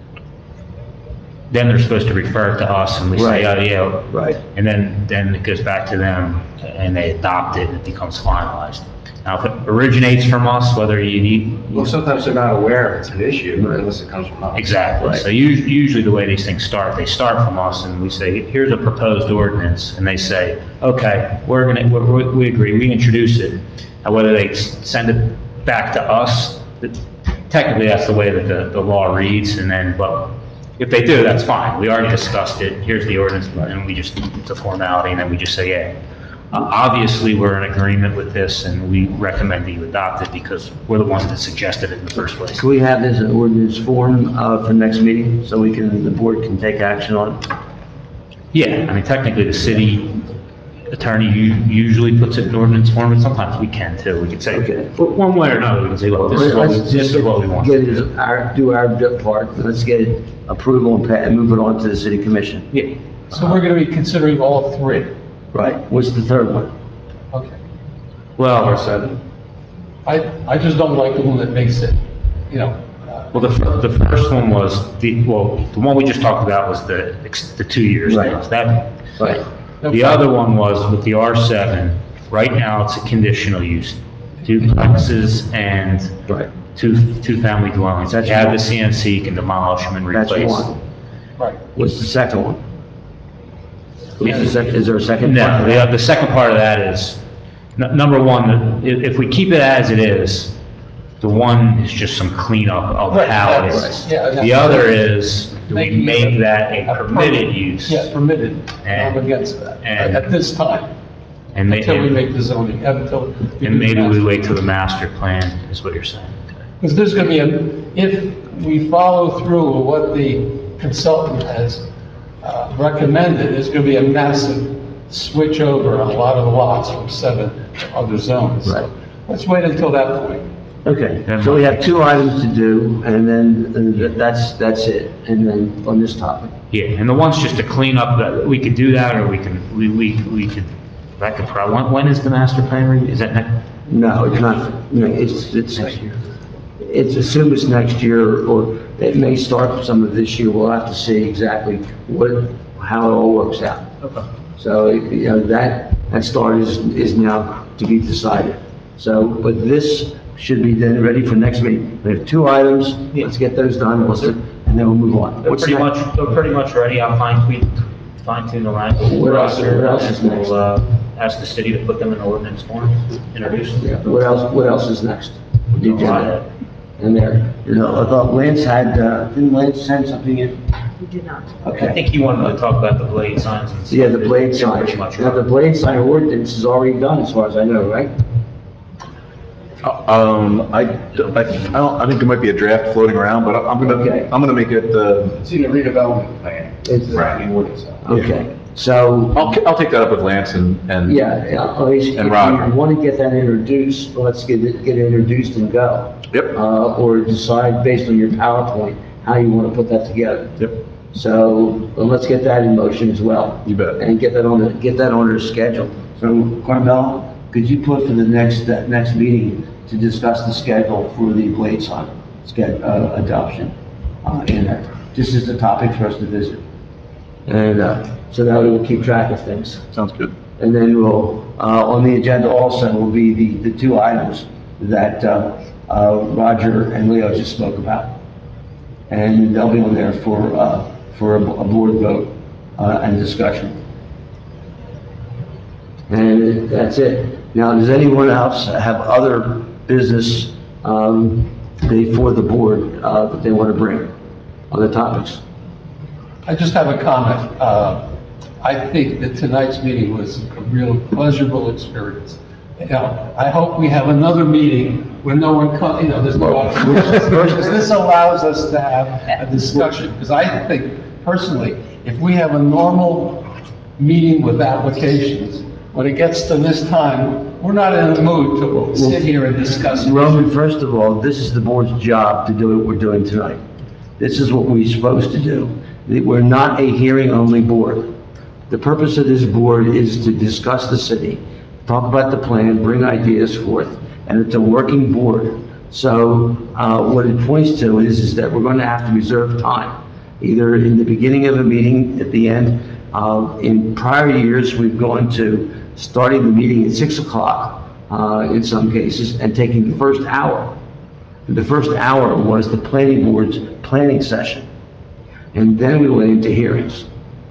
Then they're supposed to refer it to us, and we say, oh, Right. yeah. Right. And then, then it goes back to them, and they adopt it, and it becomes finalized. Now, if it originates from us, whether you need. Well, sometimes they're not aware it's an issue unless it comes from us. Exactly. Right. So us- usually the way these things start, they start from us and we say, here's a proposed ordinance. And they say, okay, we're gonna, we- we, we agree, we introduce it. And whether they s- send it back to us, that- technically that's the way that the, the law reads. And then, but if they do, that's fine. We already discussed it. Here's the ordinance, and we just, it's a formality, and then we just say, yeah. Uh, Obviously, we're in agreement with this and we recommend that you adopt it because we're the ones that suggested it in the first place. Can we have this in ordinance form, uh, for next meeting, so we can, the board can take action on it? Yeah, I mean, technically, the city attorney u- usually puts it in ordinance form, but sometimes we can too. We could say, Okay. but one way or another, we can say, look, this is what, we- Let's this is what we want. Get it, our, do our part, and let's get it approval and pa, and move it on to the city commission. Yeah, So we're going to be considering all three. Right, what's the third one? Okay. well, seven. I, I just don't like the one that makes it, you know, uh, well, the, fir- the first one was the, well, the one we just talked about was the, ex- the two years. Right. now. That, Right, The other one was with the R seven, right now it's a conditional use, duplexes and Right. two, two-family dwellings. That's You have one. the C N C can demolish them and That's replace. one. Right. What's the second one? What's the sec- Is there a second? No, part? the, the second part of that is, n- number one, if, if we keep it as it is, the one is just some cleanup of Right, how it that's- is. yeah, that's- The other is, do we Making it make a- that a a permitted permit. use? Yeah, permitted. I'm And- against that, and- at this time, And ma- until we make the zoning, until. we And do maybe we master. wait till the master plan, is what you're saying. Because there's going to be a, if we follow through with what the consultant has uh, recommended, there's going to be a massive switch over on a lot of lots from seven to other zones. Right. So let's wait until that point. Okay, so we have two items to do, and then uh, th- that's, that's it, and then on this topic. Yeah, and the one's just to clean up, that we could do that, or we can, we, we, we could, that could probably, when, when is the master plan review? Is that next? No, it's not, no, it's, it's, it's assumed it's next year, or it may start some of this year, we'll have to see exactly what, how it all works out. Okay. So, you know, that, that start is, is now to be decided. So, but this should be then ready for next meeting. We have two items, let's get those done, let's, and then we'll move on. They're What's pretty next? much, they're pretty much ready, I'll fine tweak, fine tune the language. What else- what else is And next? We'll, uh, ask the city to put them in ordinance form, introduce Yeah, them. What else, what else is next? The A lot agenda. of- And there, you know, I thought Lance had, uh, didn't Lance send something in? We did not. I Okay. think he wanted to talk about the blade signs and stuff. Yeah, the blade They're sign. Pretty much Now, the right. blade sign ordinance is already done, as far as I know, right? Um, I, I, I don't, I think there might be a draft floating around, but I'm gonna, Okay. I'm gonna make it, uh, It's in the redevelopment plan. It's- Right. The ordinance. Okay, so, I'll, I'll take that up with Lance and, and. yeah, yeah, at least if And Roger. you want to get that introduced, let's get it, get it introduced and go. Yep, Uh, or decide based on your PowerPoint, how you want to put that together. yep, So, well, let's get that in motion as well. you bet. And get that on the, get that on our schedule. So, Carmel, could you put for the next, that next meeting to discuss the schedule for the blade sign, sched, uh, adoption, uh, in there? This is the topic for us to visit. And, uh, so that we will keep track of things. Sounds good. And then we'll, uh, on the agenda also will be the, the two items that, uh, uh, Roger and Leo just spoke about. And they'll be on there for, uh, for a, a board vote, uh, and discussion. And that's it. Now, does anyone else have other business, um, before the board, uh, that they want to bring on the topics? I just have a comment. Uh, I think that tonight's meeting was a real pleasurable experience. You know, I hope we have another meeting where no one comes, you know, there's no, because this allows us to have a discussion. Because I think personally, if we have a normal meeting with applications, when it gets to this time, we're not in the mood to sit here and discuss. Roman, first of all, this is the board's job to do what we're doing tonight. This is what we're supposed to do. We're not a hearing-only board. The purpose of this board is to discuss the city, talk about the plan, bring ideas forth, and it's a working board. So, uh, what it points to is, is that we're going to have to reserve time, either in the beginning of a meeting, at the end. Uh, in prior years, we've gone to starting the meeting at six o'clock, uh, in some cases, and taking the first hour. The first hour was the planning board's planning session. And then we went into hearings.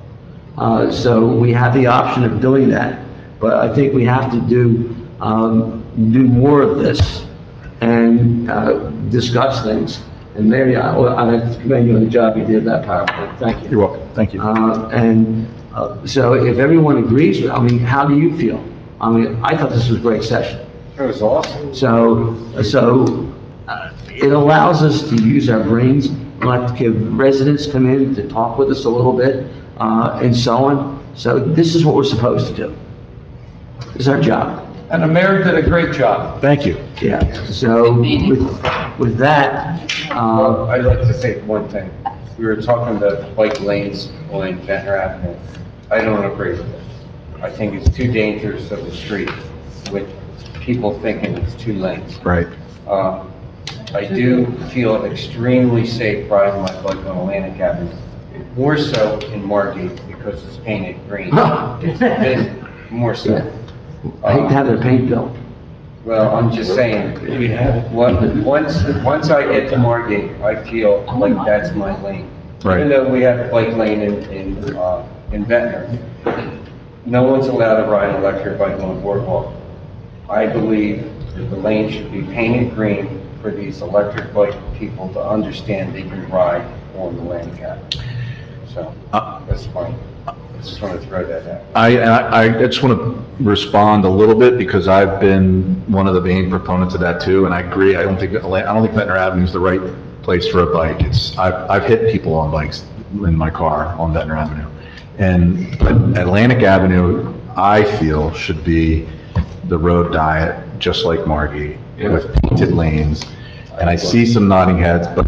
Uh, so we have the option of doing that, but I think we have to do, um, do more of this and, uh, discuss things. And Mary, I, well, I have to commend you on the job you did with that PowerPoint. Thank you. You're welcome. Thank you. Uh, and, uh, so if everyone agrees, with- I mean, how do you feel? I mean, I thought this was a great session. It was awesome. So, so, uh, it allows us to use our brains, like give residents come in to talk with us a little bit, uh, and so on. So this is what we're supposed to do. This is our job. And the mayor did a great job. Thank you. Yeah, so with, with that, Well, uh, I'd like to say one thing. We were talking about bike lanes on Ventnor Avenue. I don't agree with it. I think it's too dangerous of a street with people thinking it's two lanes. Right. Um, I do feel extremely safe riding my bike on Atlantic Avenue. more so in Margate because it's painted green. Than- More so. I hate to have a paint bill. Well, I'm just saying, one- once, once I get to Margate, I feel like that's my lane. Right. Even though we have a bike lane in, in, uh, in Ventnor, no one's allowed to ride an electric bike on the boardwalk. I believe that the lane should be painted green for these electric bike people to understand they can ride on the land cap. So, Uh, that's fine. Just want to throw that out. I, I, I just want to respond a little bit because I've been one of the main proponents of that too, and I agree. I don't think, I don't think Ventnor Avenue is the right place for a bike. It's, I've, I've hit people on bikes in my car on Ventnor Avenue. And but Atlantic Avenue, I feel, should be the road diet, just like Margate, with painted lanes. And I see some nodding heads, but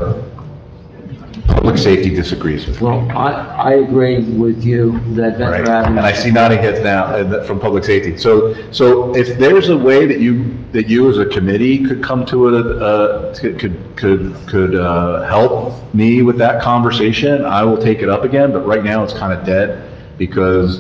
public safety disagrees with me. Well, I, I agree with you that Right, Ventnor Avenue. and I see nodding heads now uh, from public safety. So, so if there's a way that you, that you as a committee could come to a, uh, could, could, could, could, uh, help me with that conversation, I will take it up again, but right now it's kind of dead because,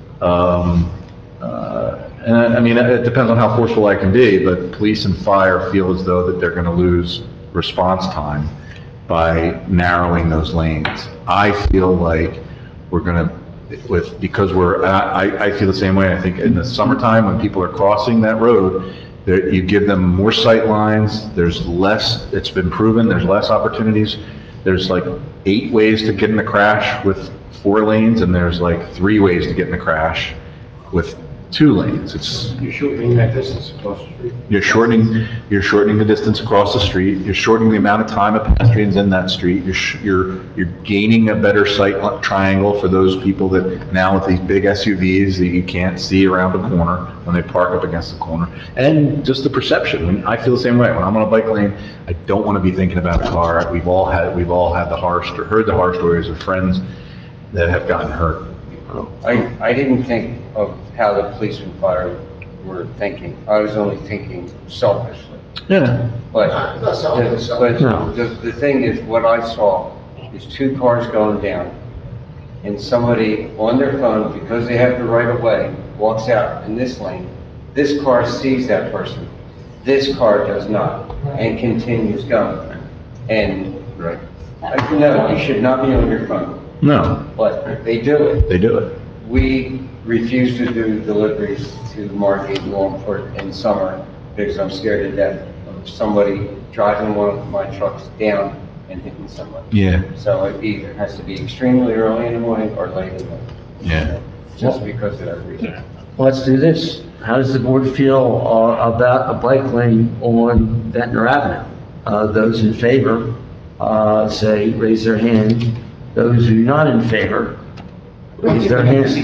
um, uh, and I mean, it depends on how forceful I can be, but police and fire feel as though that they're gonna lose response time by narrowing those lanes. I feel like we're gonna, with, because we're, I, I feel the same way. I think in the summertime, when people are crossing that road, that you give them more sight lines, there's less, it's been proven, there's less opportunities. There's like eight ways to get in a crash with four lanes, and there's like three ways to get in a crash with two lanes. It's, You're shortening that distance across the street. you're shortening, you're shortening the distance across the street, you're shortening the amount of time a pedestrian's in that street, you're, sh- you're, you're gaining a better sight li- triangle for those people that now with these big S U Vs that you can't see around the corner when they park up against the corner. And just the perception, when, I feel the same way, when I'm on a bike lane, I don't want to be thinking about a car. We've all had, we've all had the horror, sto- heard the horror stories of friends that have gotten hurt. I, I didn't think of how the police and fire were thinking. I was only thinking selfishly. Yeah. But, Not selfish, but No. the, the thing is, what I saw is two cars going down, and somebody on their phone, because they have the right of way, walks out in this lane. This car sees that person. This car does not, and continues going. And, Right. I- no, you should not be on your phone, No, but they do it. they do it. We refuse to do deliveries to Margate and Longport in summer because I'm scared to death of somebody driving one of my trucks down and hitting somebody. Yeah, So it either has to be extremely early in the morning or late in the morning. yeah. Just because of that reason. Let's do this. How does the board feel uh, about a bike lane on Ventnor Avenue? Uh, Those in favor, uh, say, raise their hand. Those who are not in favor, raise their hands.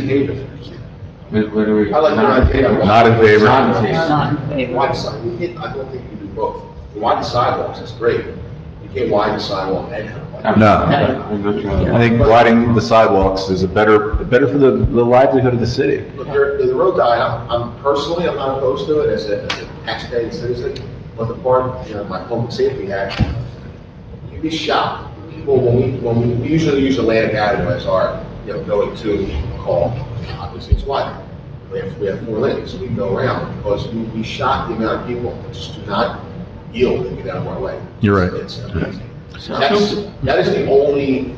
What what do we? I like your idea. Not in favor. Not in favor. Not in favor. Widen side, you can't- I don't think you can do both. You widen the sidewalks, that's great. You can't widen the sidewalk and have a bike. No. I think widening the sidewalks is a better, better for the, the livelihood of the city. Look, there- the road diet, I'm, I'm personally, I'm not opposed to it as a, as a taxpaying citizen, but the part, you know, my public safety act, you'd be shocked. People, when we, when we, we usually use Atlantic Avenue as our, you know, going to call, obviously it's wider. We have, we have four lanes, so we go around, because you'd be shocked the amount of people that just do not yield and get out of our way. You're right. It's amazing. That's, that is the only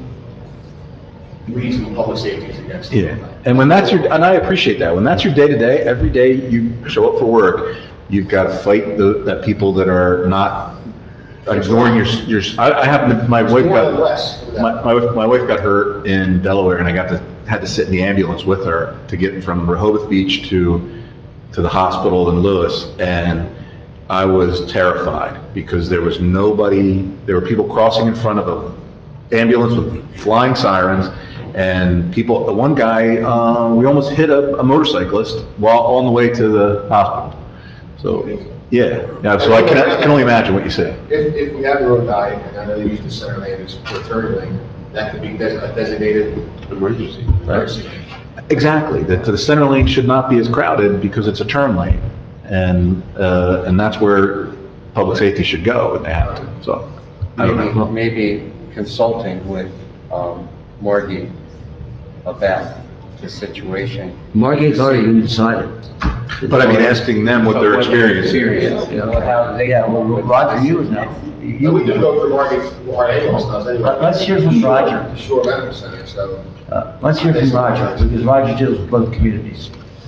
reason public safety is against it. Yeah, and when that's your, and I appreciate that, when that's your day-to-day, every day you show up for work, you've got to fight the, that people that are not ignoring your, your, I, I happen to, my wife More than got, less. my, my wife, my wife got hurt in Delaware, and I got to, had to sit in the ambulance with her to get from Rehoboth Beach to, to the hospital in Lewis, and I was terrified, because there was nobody, there were people crossing in front of a ambulance with flying sirens, and people, one guy, uh, we almost hit a, a motorcyclist while on the way to the hospital. So, yeah, yeah, so I can, I can only imagine what you say. If, if we have the road diet, and I know they use the center lane as a turn lane, that could be des- a designated Emergency. emergency lane. Exactly, that the center lane should not be as crowded because it's a turn lane. And, uh, and that's where public safety should go, and they have to, so, I don't know. Maybe, maybe consulting with, um, Margate about the situation. Margate's already been decided. But I mean, asking them what their experience is. Experience, you know, how they. Yeah, well, Roger, you would know. You We would do know. go through Margate's, R A also does anyway. Let- Let's hear from Roger. Sure, medical center, so. Uh, Let's hear from Roger, because Roger deals with both communities.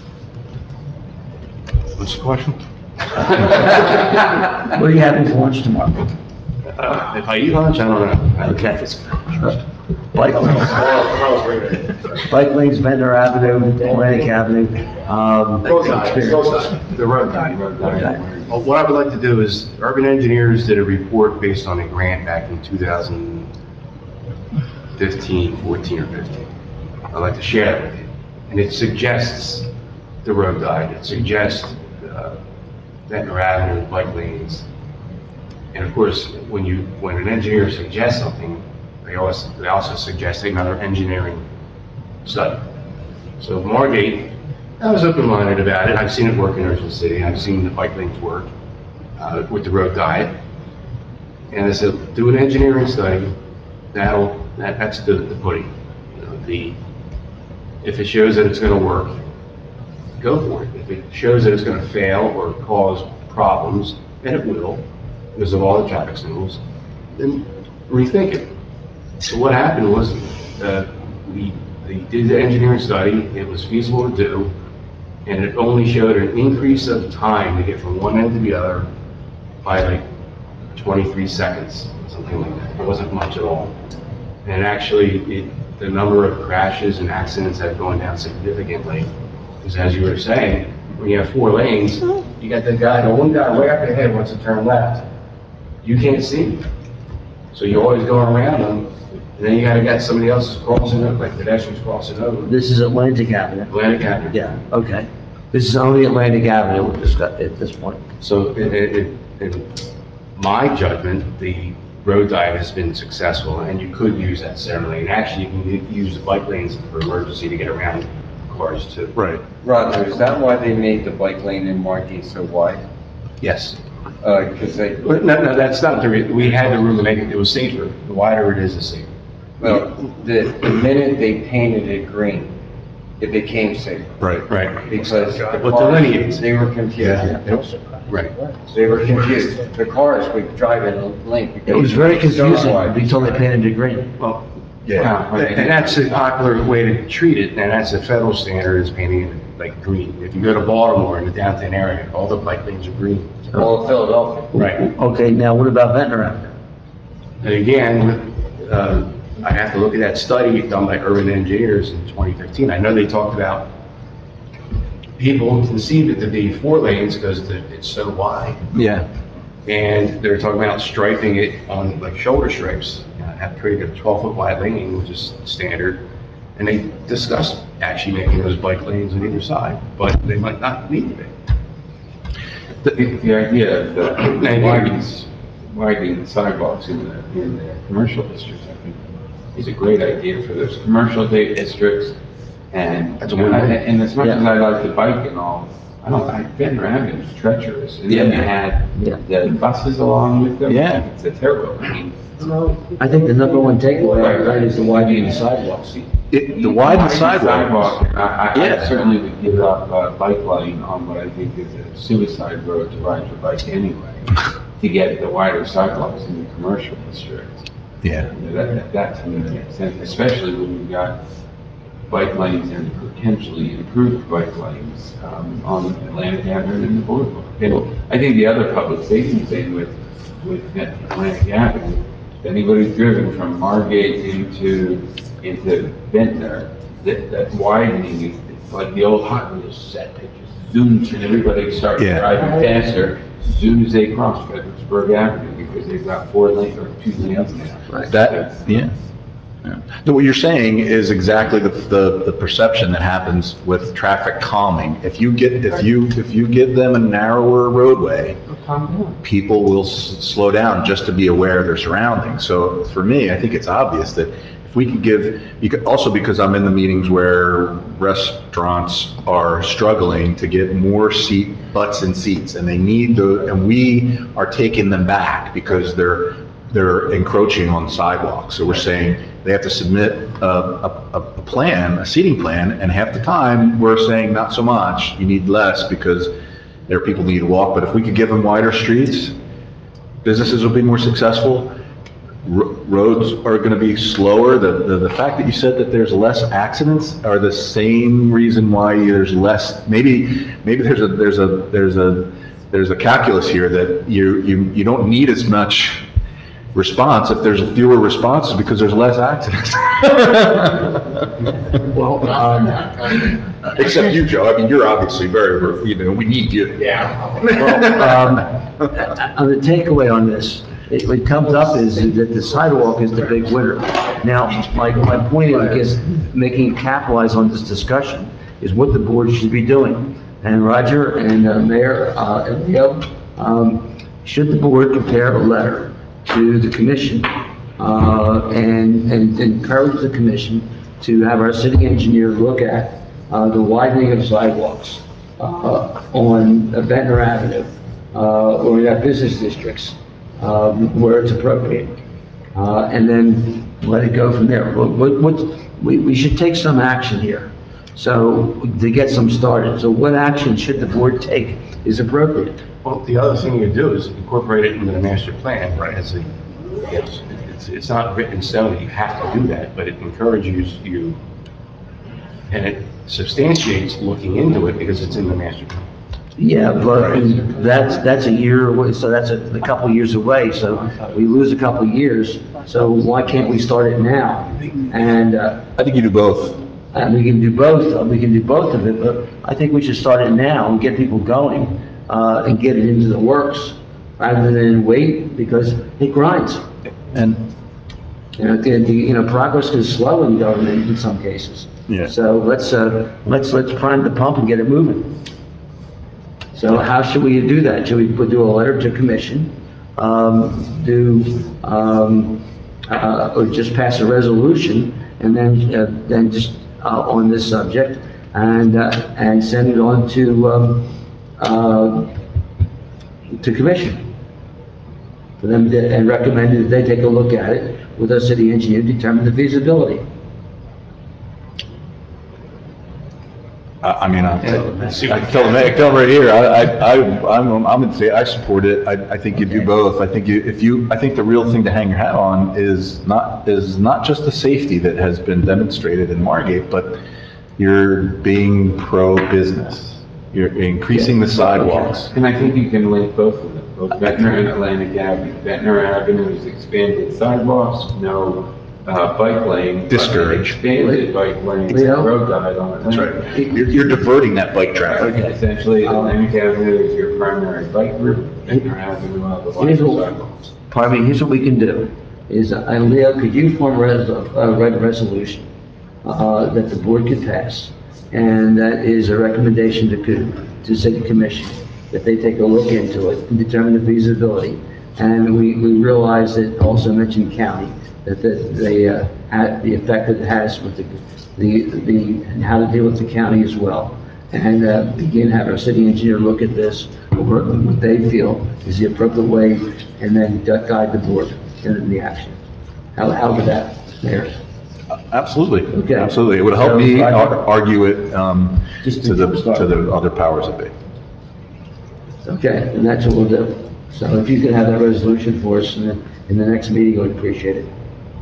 What's the question? What are you having for lunch tomorrow? Uh, If I eat lunch, I don't know. Okay. Bike lanes, bike lanes, Venter Avenue, Atlantic Avenue, um, Both sides, both experience. sides. The road guy. Well, what I would like to do is, Urban Engineers did a report based on a grant back in two thousand fifteen, fourteen or fifteen. I'd like to share that with you. And it suggests the road guide, it suggests uh, Ventnor Avenue, bike lanes. And of course, when you, when an engineer suggests something, they also, they also suggest another engineering study. So Margate, I was open-minded about it. I've seen it work in Ocean City. I've seen the bike lanes work uh, with the road guide. And I said, do an engineering study. That'll, that, that's the, the pudding. You know, the, if it shows that it's going to work, go for it. If it shows that it's going to fail or cause problems, and it will, because of all the traffic signals, then rethink it. So what happened was, uh, we, we did the engineering study. It was feasible to do. And it only showed an increase of time to get from one end to the other by like twenty-three seconds, something like that. It wasn't much at all. And actually, it, the number of crashes and accidents have gone down significantly. Because as you were saying, when you have four lanes, you got the guy, the one guy way up ahead wants to turn left. You can't see him. So you're always going around them. And then you gotta get somebody else crossing over, like pedestrians crossing over. This is Atlantic Avenue. Atlantic Avenue. Yeah, okay. This is only Atlantic Avenue we're discussing at this point. So in, in, in my judgment, the road diet has been successful, and you could use that center lane. Actually, you can use the bike lanes for emergency to get around cars too. Right. Roger, is that why they made the bike lane in Margate so wide? Yes. Uh, because they, Well, no, no, that's not the reason. We had the room to make it, it was safer. The wider it is, the safer. well, the, the minute they painted it green, it became safer. Right. Right. Because the What cars, delineates. they were confused. Right. They were confused. The cars would drive in a lane. because It was very so confusing wide. until they painted it green. Well, Yeah. and that's a popular way to treat it, and that's a federal standard, is painting it like green. If you go to Baltimore in the downtown area, all the bike lanes are green. All of Philadelphia. Right. Okay, now what about Ventnor Avenue? And again, uh, I have to look at that study done by Urban Engineers in twenty fifteen. I know they talked about people conceived it to be four lanes because it's so wide. Yeah. And they're talking about striping it on like shoulder stripes, you know, have created a twelve foot wide lane, which is standard. And they discussed actually making those bike lanes on either side, but they might not need to be. The, the idea of the Thank you. widening, widening the sidewalks in the, in the commercial districts, I think, is a great idea for those commercial day districts. And, That's a you know, win-win. and as much Yeah. as I like to bike and all, I don't, I, Ventnor Avenue is treacherous. And then you had Yeah. the buses along with them. Yeah. It's a terrible, I mean, I think the number one takeaway of that is the widening of the sidewalks. It, the widened sidewalk, sidewalk. I, I- Yeah. I certainly would give up a bike lane on what I think is a suicide road to ride your bike anyway, to get the wider sidewalks in the commercial district. Yeah. That, that- that to me makes sense, especially when we've got bike lanes and potentially improved bike lanes um, on Atlantic Avenue and the boardwalk. And I think the other public safety thing with, with Atlantic Avenue, if anybody's driven from Margate into, into Ventnor, that, that widening is, it's like the old Hot Wheels set, it just zooms and everybody starts Yeah. driving faster as soon as they cross Fredericksburg Avenue, because they've got four lanes or two lanes now. That, yeah. Yeah. No, what you're saying is exactly the, the, the perception that happens with traffic calming. If you get, if you, if you give them a narrower roadway, people will s- slow down just to be aware of their surroundings. So for me, I think it's obvious that if we could give, you could, also because I'm in the meetings where restaurants are struggling to get more seat, butts and seats, and they need the, and we are taking them back because they're, they're encroaching on sidewalks. So we're saying they have to submit a, a, a a plan, a seating plan, and half the time, we're saying not so much, you need less because there are people who need to walk. But if we could give them wider streets, businesses will be more successful. Ro- Roads are going to be slower. The, the, the fact that you said that there's less accidents are the same reason why there's less, maybe, maybe there's a, there's a, there's a, there's a calculus here that you, you, you don't need as much response if there's fewer responses because there's less accidents. Well, um, Except you, Joe. I mean, you're obviously very, you know, we need you. Yeah. well, um, on the takeaway on this, it, what comes up is that the sidewalk is the big winner. Now, my, my point, I guess, making capitalize on this discussion is what the board should be doing. And Roger and uh, Mayor, uh, and Leo, um, should the board prepare a letter to the commission, uh, and, and encourage the commission to have our city engineer look at, uh, the widening of sidewalks, uh, on Ventnor Avenue, uh, or in our business districts, um, where it's appropriate, uh, and then let it go from there. What, what, what- we, we should take some action here, so, to get some started. So what action should the board take is appropriate? Well, the other thing you do is incorporate it into the master plan, right? It's, a, it's, it's, it's not written in stone that you have to do that, but it encourages you, and it substantiates looking into it because it's in the master plan. Yeah, but that's, that's a year away, so that's a, a couple of years away, so we lose a couple of years. So why can't we start it now? And, uh, I think you do both. and we can do both, uh, we can do both of it, but I think we should start it now and get people going, uh, and get it into the works, rather than wait, because it grinds. And, You know, the, the, you know, progress is slow in government in some cases. Yeah. So let's, uh, let's, let's prime the pump and get it moving. So how should we do that? Should we put, do a letter to commission, um, do, um, uh, or just pass a resolution, and then, uh, then just, uh, on this subject, and, uh, and send it on to, um, uh, to commission? For them to, and recommend that they take a look at it with our city engineer, determine the feasibility. I, I mean, I, I I tell them, I tell them right here, I, I, I- I'm, I'm gonna say, I support it. I, I think you do both. I think you, if you, I think the real thing to hang your hat on is not, is not just the safety that has been demonstrated in Margate, but you're being pro-business. You're increasing the sidewalks. And I think you can link both of them, both Ventnor and Atlantic Avenue. Ventnor Avenue's expanded sidewalks, no uh, bike lane. but Discourage. Expanded bike lanes, Leo? road guide on That's Atlantic. right. You're, you're diverting that bike traffic. Okay. Essentially, Atlantic Avenue is your primary bike route, Ventnor Avenue are the Here's wider what- sidewalks. Pardon me, here's what we can do, is, uh, and Leo, could you form a res, uh, write a resolution, uh, that the board could pass? And that is a recommendation to, co- to city commission, that they take a look into it and determine the feasibility. And we, we realize that also mentioned county, that, that they, uh, had the effect that it has with the, the, the, and how to deal with the county as well. And, uh, begin have our city engineer look at this, what what they feel is the appropriate way, and then gu- guide the board in the action. How, how would that, Mayor? Absolutely. Okay. Absolutely. It would help So, me Roger? ar- argue it, um, Just to the, to start. to the other powers that be. Okay, and that's what we'll do. So if you could have that resolution for us in the, in the next meeting, I'd appreciate it.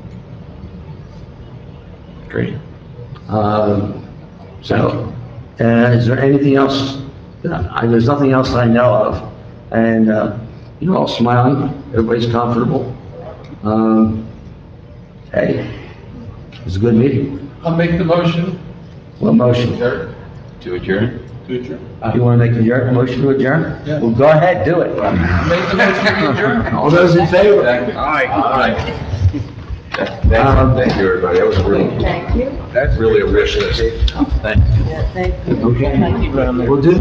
Great. Um, so, uh, is there anything else? I, there's nothing else I know of, and, uh, you're all smiling, everybody's comfortable. Um, hey, it's a good meeting. I'll make the motion. What motion? To adjourn? You wanna make the adjourn, motion to adjourn? Yeah. Well, go ahead, do it. Make the motion to adjourn. All those in favor? Aye. Um, Thank you, everybody. That was a really, Thank you. that's really a wish list. Thank you. Yeah, thank you. Okay. We'll do